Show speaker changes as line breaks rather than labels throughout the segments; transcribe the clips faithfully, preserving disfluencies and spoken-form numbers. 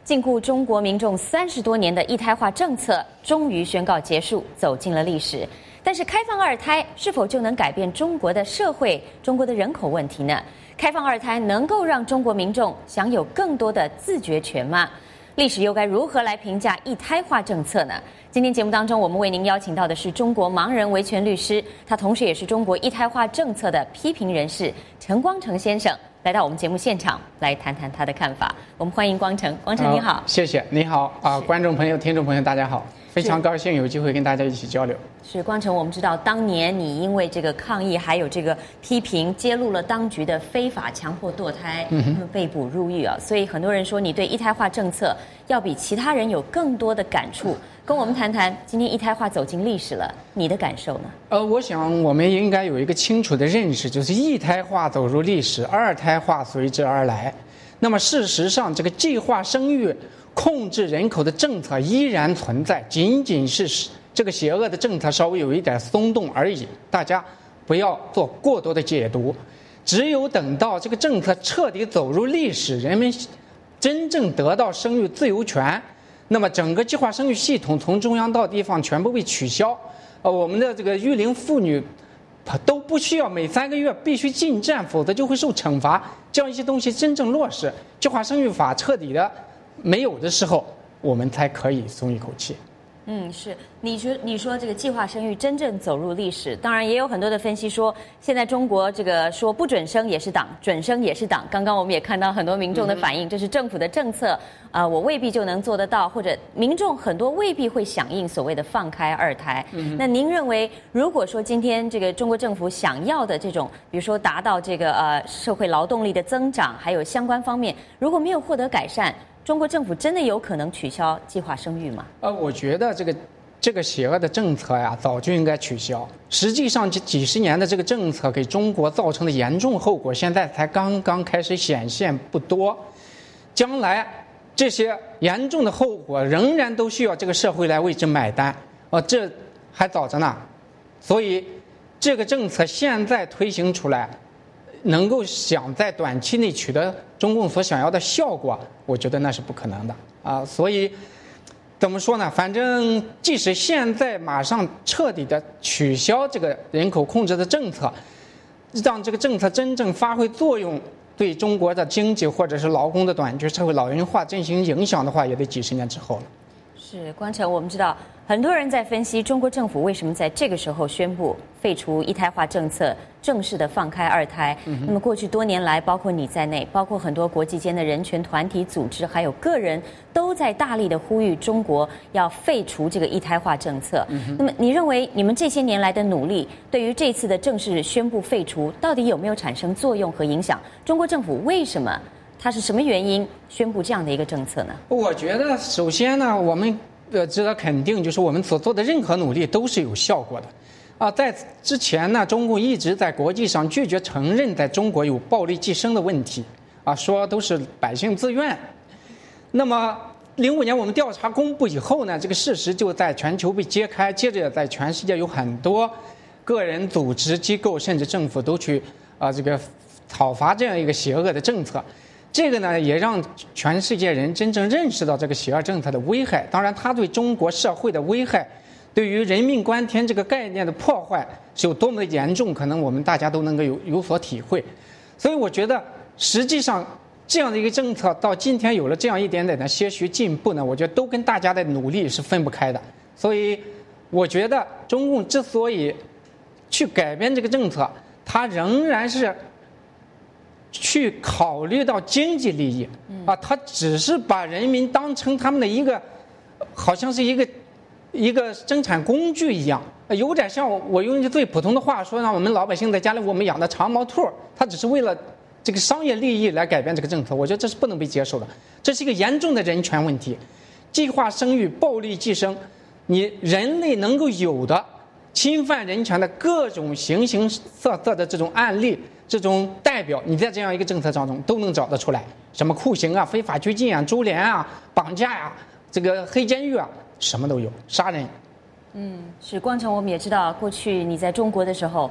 禁锢中国民众三十多年的一胎化政策终于宣告结束，走进了历史。但是，开放二胎是否就能改变中国的社会、中国的人口问题呢？开放二胎能够让中国民众享有更多的自决权吗？历史又该如何来评价一胎化政策呢？今天节目当中，我们为您邀请到的是中国盲人维权律师，他同时也是中国一胎化政策的批评人士陈光诚先生，来到我们节目现场来谈谈他的看法。我们欢迎光诚，光诚你好。
谢谢，你好啊，观众朋友、听众朋友，大家好，非常高兴有机会跟大家一起交流。
是光诚，我们知道当年你因为这个抗议还有这个批评，揭露了当局的非法强迫堕胎，嗯、被捕入狱啊，所以很多人说你对一胎化政策要比其他人有更多的感触。跟我们谈谈，今天一胎化走进历史了，你的感受呢？
呃，我想我们应该有一个清楚的认识，就是一胎化走入历史，二胎化随之而来。那么事实上，这个计划生育、控制人口的政策依然存在，仅仅是这个邪恶的政策稍微有一点松动而已。大家不要做过多的解读。只有等到这个政策彻底走入历史，人们真正得到生育自由权。那么整个计划生育系统从中央到地方全部被取消，呃，我们的这个育龄妇女都不需要每三个月必须进站，否则就会受惩罚。这样一些东西真正落实，计划生育法彻底的没有的时候，我们才可以松一口气。
嗯，是你说你说这个计划生育真正走入历史，当然也有很多的分析说，现在中国这个说不准生也是党，准生也是党。刚刚我们也看到很多民众的反应，这是政府的政策，呃，我未必就能做得到，或者民众很多未必会响应所谓的放开二胎。嗯、那您认为，如果说今天这个中国政府想要的这种，比如说达到这个呃社会劳动力的增长，还有相关方面，如果没有获得改善，中国政府真的有可能取消计划生育吗？
呃，我觉得这个这个邪恶的政策呀，早就应该取消。实际上，这几十年的这个政策给中国造成的严重后果，现在才刚刚开始显现不多。将来这些严重的后果仍然都需要这个社会来为之买单。呃，这还早着呢。所以，这个政策现在推行出来，能够想在短期内取得中共所想要的效果，我觉得那是不可能的啊。所以怎么说呢？反正即使现在马上彻底的取消这个人口控制的政策，让这个政策真正发挥作用，对中国的经济或者是劳工的短缺、社会老龄化进行影响的话，也得几十年之后了。
是光诚，我们知道很多人在分析中国政府为什么在这个时候宣布废除一胎化政策，正式的放开二胎。嗯、那么过去多年来，包括你在内，包括很多国际间的人权团体组织，还有个人，都在大力的呼吁中国要废除这个一胎化政策。嗯、那么你认为你们这些年来的努力，对于这次的正式宣布废除，到底有没有产生作用和影响？中国政府为什么？它是什么原因宣布这样的一个政策呢？
我觉得，首先呢，我们呃值得肯定，就是我们所做的任何努力都是有效果的。啊，在之前呢，中共一直在国际上拒绝承认在中国有暴力计生的问题，啊，说都是百姓自愿。那么，零五年我们调查公布以后呢，这个事实就在全球被揭开，接着在全世界有很多个人、组织、机构甚至政府都去啊这个讨伐这样一个邪恶的政策。这个呢，也让全世界人真正认识到这个邪恶政策的危害。当然，它对中国社会的危害，对于人命关天这个概念的破坏是有多么的严重，可能我们大家都能够有有所体会。所以，我觉得实际上这样的一个政策到今天有了这样一点点的些许进步呢，我觉得都跟大家的努力是分不开的。所以，我觉得中共之所以去改变这个政策，它仍然是去考虑到经济利益啊，他只是把人民当成他们的一个，好像是一个一个生产工具一样，有点像我用一句最普通的话说，让我们老百姓在家里我们养的长毛兔，他只是为了这个商业利益来改变这个政策，我觉得这是不能被接受的，这是一个严重的人权问题。计划生育、暴力计生，你人类能够有的侵犯人权的各种形形色色的这种案例。这种代表，你在这样一个政策当中都能找得出来，什么酷刑啊、非法拘禁啊、株连啊、绑架呀、啊、这个黑监狱啊，什么都有，杀人。
嗯，是光诚，我们也知道，过去你在中国的时候，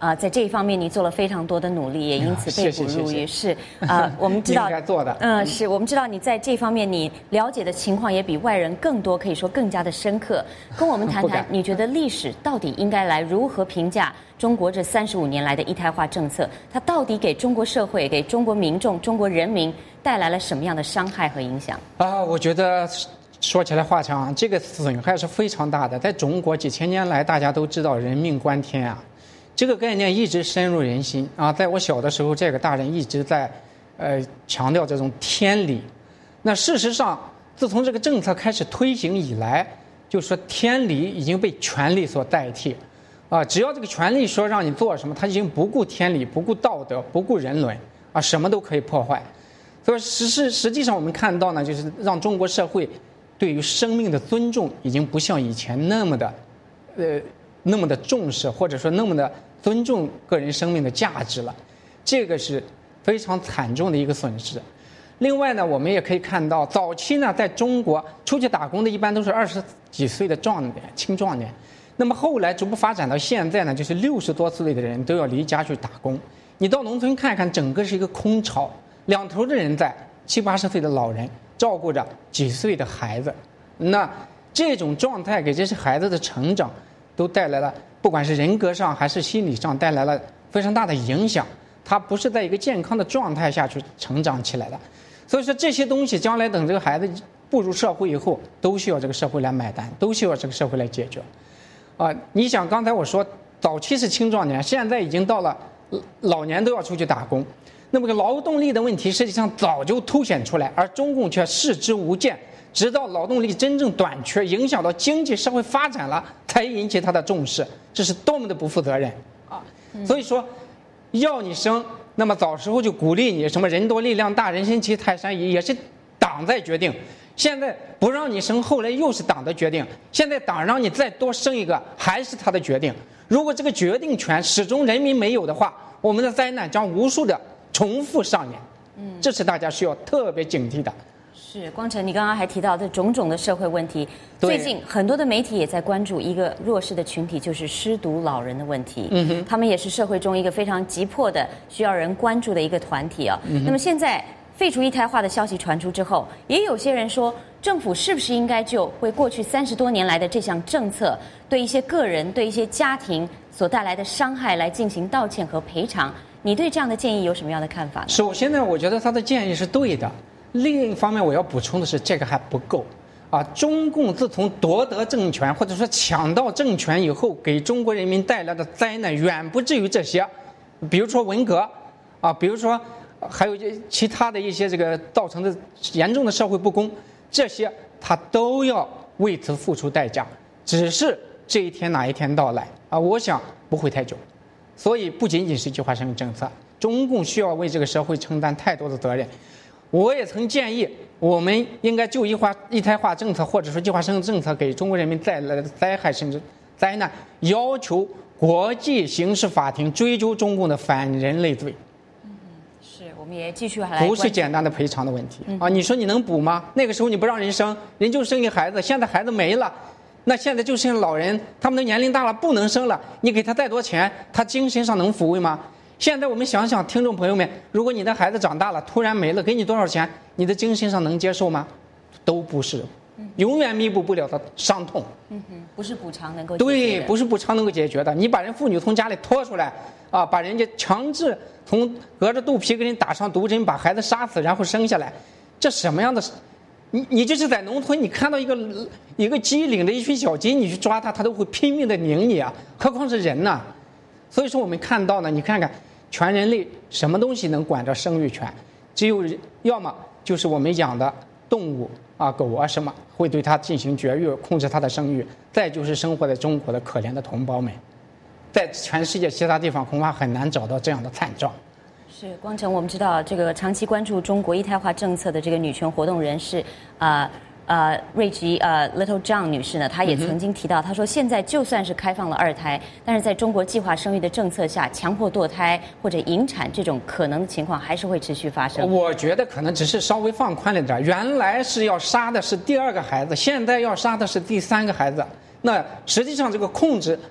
啊，在这一方面你做了非常多的努力，也因此被捕入狱。是啊，我们知道
应该做的。
嗯，是我们知道你在这方面你了解的情况也比外人更多，可以说更加的深刻。跟我们谈谈，你觉得历史到底应该来如何评价中国这三十五年来的一胎化政策？它到底给中国社会、给中国民众、中国人民带来了什么样的伤害和影响？
啊，我觉得说起来话长，这个损害是非常大的。在中国几千年来，大家都知道人命关天啊。这个概念一直深入人心啊！在我小的时候，这个大人一直在，呃，强调这种天理。那事实上，自从这个政策开始推行以来，就说天理已经被权力所代替，啊，只要这个权力说让你做什么，他已经不顾天理、不顾道德、不顾人伦，啊，什么都可以破坏。所以实实实际上我们看到呢，就是让中国社会对于生命的尊重已经不像以前那么的，呃。那么的重视，或者说那么的尊重个人生命的价值了，这个是非常惨重的一个损失。另外呢，我们也可以看到，早期呢，在中国出去打工的一般都是二十几岁的壮年、青壮年，那么后来逐步发展到现在呢，就是六十多岁的人都要离家去打工。你到农村看看，整个是一个空巢，两头的人在，七八十岁的老人照顾着几岁的孩子，那这种状态给这些孩子的成长都带来了，不管是人格上还是心理上带来了非常大的影响。他不是在一个健康的状态下去成长起来的，所以说这些东西将来等这个孩子步入社会以后，都需要这个社会来买单，都需要这个社会来解决。啊、呃，你想刚才我说早期是青壮年，现在已经到了老年都要出去打工，那么个劳动力的问题实际上早就凸显出来，而中共却视之无见。直到劳动力真正短缺，影响到经济社会发展了，才引起他的重视，这是多么的不负责任啊！所以说，要你生，那么早时候就鼓励你什么人多力量大，人心齐泰山移，也是党在决定。现在不让你生，后来又是党的决定。现在党让你再多生一个，还是他的决定。如果这个决定权始终人民没有的话，我们的灾难将无数的重复上演。嗯，这是大家需要特别警惕的。
是光晨，你刚刚还提到这种种的社会问题，最近很多的媒体也在关注一个弱势的群体，就是失独老人的问题。嗯哼，他们也是社会中一个非常急迫的需要人关注的一个团体啊。嗯、那么现在废除一胎化的消息传出之后，也有些人说，政府是不是应该就为过去三十多年来的这项政策，对一些个人、对一些家庭所带来的伤害来进行道歉和赔偿？你对这样的建议有什么样的看法呢？
首先呢，我觉得他的建议是对的。另一方面，我要补充的是，这个还不够，啊，中共自从夺得政权或者说抢到政权以后，给中国人民带来的灾难远不至于这些，比如说文革，啊，比如说还有其他的一些这个造成的严重的社会不公，这些他都要为此付出代价，只是这一天哪一天到来啊，我想不会太久，所以不仅仅是计划生育政策，中共需要为这个社会承担太多的责任。我也曾建议，我们应该就一化一胎化政策或者说计划生育政策给中国人民带来的灾害甚至灾难，要求国际刑事法庭追究中共的反人类罪。
嗯，是，我们也继续还来
不是简单的赔偿的问题、嗯、啊！你说你能补吗？那个时候你不让人生，人就生一孩子，现在孩子没了，那现在就剩老人，他们的年龄大了不能生了，你给他再多钱，他精神上能抚慰吗？现在我们想想，听众朋友们，如果你的孩子长大了，突然没了，给你多少钱，你的精神上能接受吗？都不是，永远弥补不了的伤痛。
嗯哼，不是补偿能够解决的。
对，不是补偿能够解决的。你把人妇女从家里拖出来，啊，把人家强制从隔着肚皮给人打上毒针，把孩子杀死，然后生下来，这什么样的？你你就是在农村，你看到一个一个鸡领着一群小鸡，你去抓它，它都会拼命的拧你啊，何况是人呢？所以说我们看到呢，你看看。全人类什么东西能管着生育权？只有要么就是我们养的动物啊，狗啊什么会对它进行绝育，控制它的生育；再就是生活在中国的可怜的同胞们，在全世界其他地方恐怕很难找到这样的惨状。
是光晨，我们知道这个长期关注中国一胎化政策的这个女权活动人士啊。呃呃，瑞吉呃 Little John 女士呢，她也曾经提到，她说现在就算是开放了二胎，但是在中国计划生育的政策下，强迫堕胎或者引产这种可能的情况还是会持续发生。
我觉得可能只是稍微放宽了点，原来是要杀的是第二个孩子，现在要杀的是第三个孩子。那实际上这个控制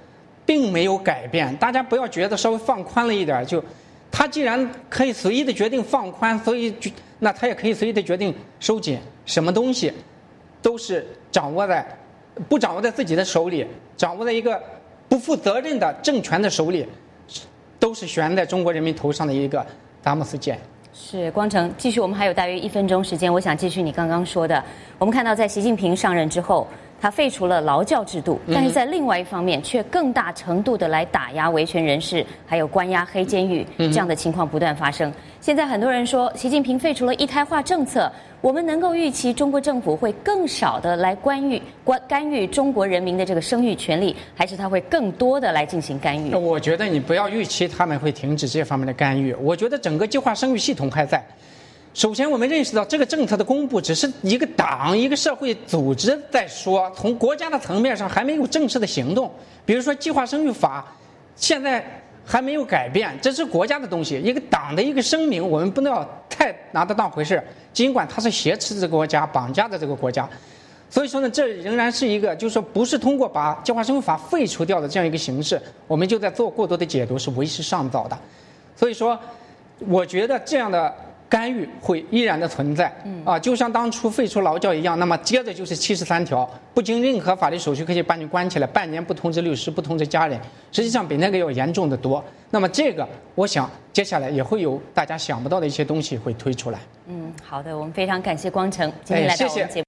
并没有改变。大家不要觉得稍微放宽了一点就，他既然可以随意的决定放宽，所以那他也可以随意的决定收紧。什么东西都是掌握在不掌握在自己的手里，掌握在一个不负责任的政权的手里，都是悬在中国人民头上的一个达摩斯剑。
是光成，继续，我们还有大约一分钟时间，我想继续你刚刚说的。我们看到，在习近平上任之后，他废除了劳教制度，但是在另外一方面，却更大程度的来打压维权人士，还有关押黑监狱，这样的情况不断发生。现在很多人说，习近平废除了一胎化政策，我们能够预期中国政府会更少的来干预关干预中国人民的这个生育权利，还是他会更多的来进行干预？
我觉得你不要预期他们会停止这方面的干预。我觉得整个计划生育系统还在。首先，我们认识到这个政策的公布只是一个党、一个社会组织在说，从国家的层面上还没有正式的行动。比如说，计划生育法现在还没有改变，这是国家的东西，一个党的一个声明，我们不能要太拿它当回事。尽管它是挟持这个国家、绑架的这个国家，所以说呢，这仍然是一个，就是说不是通过把计划生育法废除掉的这样一个形式，我们就在做过多的解读，是为时尚早的。所以说，我觉得这样的干预会依然的存在，啊，就像当初废除劳教一样，那么接着就是七十三条，不经任何法律手续可以把你关起来，半年不通知律师，不通知家人，实际上比那个要严重的多。那么这个，我想接下来也会有大家想不到的一些东西会推出来。
嗯，好的，我们非常感谢光成今天来到我们节目。